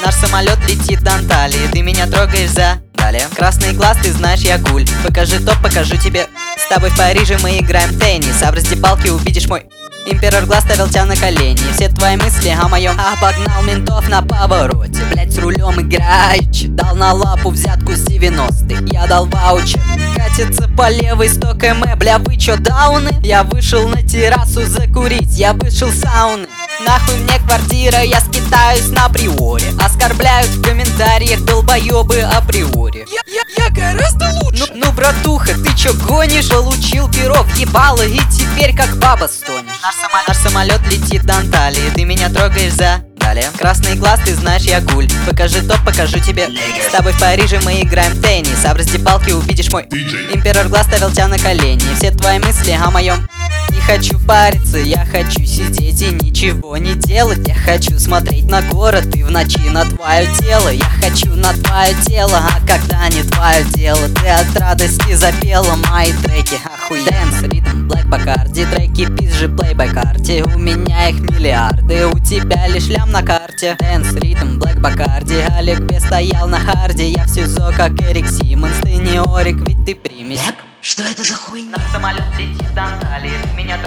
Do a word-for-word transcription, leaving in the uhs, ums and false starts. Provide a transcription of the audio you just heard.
Наш самолет летит до Анталии, ты меня трогаешь за... Далее. Красный глаз, ты знаешь, я гуль. Покажи топ, покажу тебе. С тобой в Париже мы играем в теннис, а в раздевалке увидишь мой... Император глаз ставил тебя на колени. Все твои мысли о моем. Обогнал ментов на повороте, блять, с рулем играючи. Дал на лапу взятку с девяностых, я дал ваучер. Катится по левой сто километров, бля, вы чё, дауны? Я вышел на террасу закурить, я вышел с сауны. Нахуй мне квартира, я скитаюсь на приоре. Оскорбляют в комментариях долбоёбы априори. Я, я, я гораздо лучше. Ну, ну, братуха, ты чё гонишь? Получил перо в ебало и теперь как баба стонешь. Наш самолет, наш самолет летит до Анталии, ты меня трогаешь за... Далее. Красный глаз, ты знаешь, я гуль. Покажи топ, покажу тебе. С тобой в Париже мы играем в теннис, а в раздевалке увидишь мой... Император глаз ставил тебя на колени. Все твои мысли о моем... Не хочу париться, я хочу сидеть и ничего не делать. Я хочу смотреть на город и в ночи на твое тело. Я хочу на твое тело, а когда не твое дело, ты от радости запела мои треки. Охуенно. Dance, ритм, Black Bacardi, треки пизжи, плей by карте. У меня их миллиарды, у тебя лишь лям на карте. Dance, ритм, Black Bacardi, Олег Б стоял на харде. Я в СИЗО как Эрик Симмонс, ты не Орик, ведь ты примесь. Что это за хуйня? Наш самолет летит до Анталии, ты меня